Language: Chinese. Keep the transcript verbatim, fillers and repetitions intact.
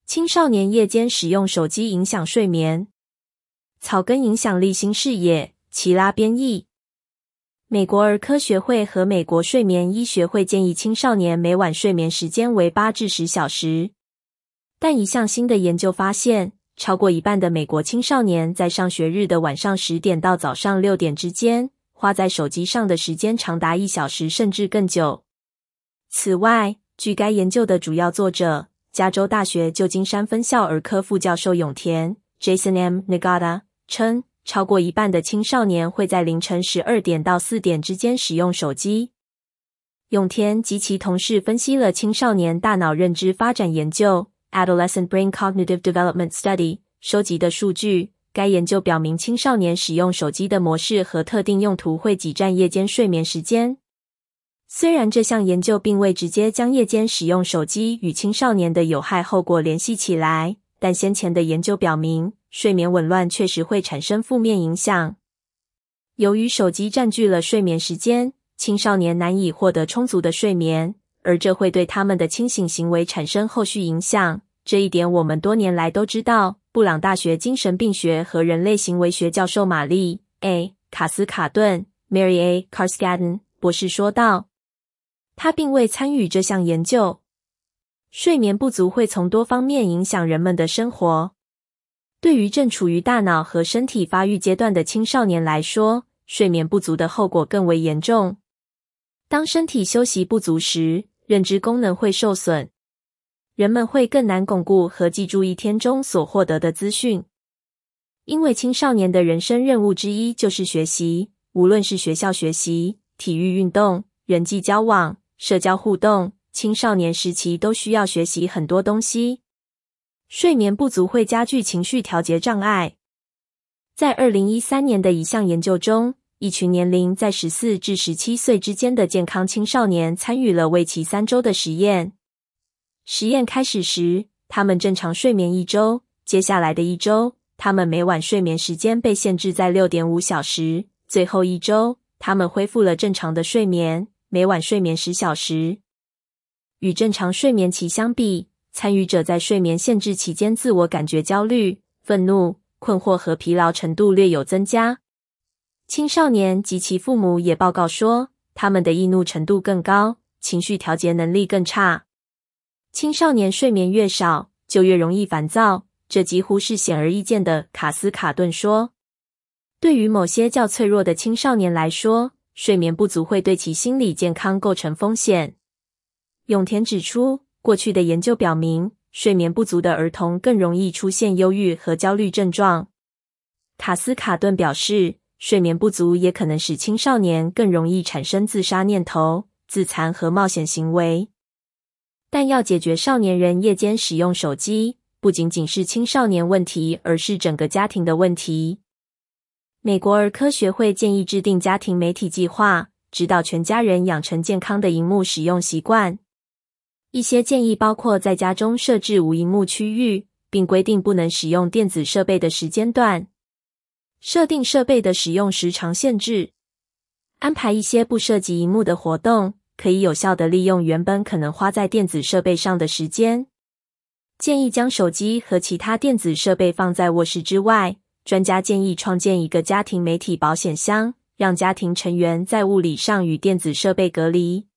青少年夜间使用手机影响睡眠。草根影响力新视野，齐拉编译。美国儿科学会和美国睡眠医学会建议青少年每晚睡眠时间为八至十小时。但一项新的研究发现，超过一半的美国青少年在上学日的晚上十点到早上六点之间，花在手机上的时间长达一小时甚至更久。此外，据该研究的主要作者，加州大学旧金山分校儿科副教授永田 Jason M. Nagata 称，超过一半的青少年会在凌晨十二点到四点之间使用手机。永田及其同事分析了青少年大脑认知发展研究 Adolescent Brain Cognitive Development Study 收集的数据。该研究表明，青少年使用手机的模式和特定用途会挤占夜间睡眠时间。虽然这项研究并未直接将夜间使用手机与青少年的有害后果联系起来，但先前的研究表明，睡眠紊乱确实会产生负面影响。由于手机占据了睡眠时间，青少年难以获得充足的睡眠，而这会对他们的清醒行为产生后续影响。这一点我们多年来都知道。布朗大学精神病学和人类行为学教授玛丽 A. 卡斯卡顿 Mary A. Carskaddon 博士说道。他并未参与这项研究。睡眠不足会从多方面影响人们的生活。对于正处于大脑和身体发育阶段的青少年来说，睡眠不足的后果更为严重。当身体休息不足时，认知功能会受损。人们会更难巩固和记住一天中所获得的资讯。因为青少年的人生任务之一就是学习，无论是学校学习、体育运动、人际交往、社交互动，青少年时期都需要学习很多东西。睡眠不足会加剧情绪调节障碍。在二零一三年的一项研究中，一群年龄在十四至十七岁之间的健康青少年参与了为期三周的实验。实验开始时，他们正常睡眠一周，接下来的一周，他们每晚睡眠时间被限制在 六点五小时，最后一周，他们恢复了正常的睡眠，每晚睡眠十小时。与正常睡眠期相比，参与者在睡眠限制期间自我感觉焦虑、愤怒、困惑和疲劳程度略有增加。青少年及其父母也报告说，他们的易怒程度更高，情绪调节能力更差。青少年睡眠越少，就越容易烦躁，这几乎是显而易见的，卡斯卡顿说。对于某些较脆弱的青少年来说，睡眠不足会对其心理健康构成风险。永田指出，过去的研究表明，睡眠不足的儿童更容易出现忧郁和焦虑症状。卡斯卡顿表示，睡眠不足也可能使青少年更容易产生自杀念头、自残和冒险行为。但要解决少年人夜间使用手机，不仅仅是青少年问题，而是整个家庭的问题。美国儿科学会建议制定家庭媒体计划，指导全家人养成健康的萤幕使用习惯。一些建议包括在家中设置无萤幕区域，并规定不能使用电子设备的时间段，设定设备的使用时长限制，安排一些不涉及萤幕的活动，可以有效地利用原本可能花在电子设备上的时间。建议将手机和其他电子设备放在卧室之外。专家建议创建一个家庭媒体保险箱，让家庭成员在物理上与电子设备隔离。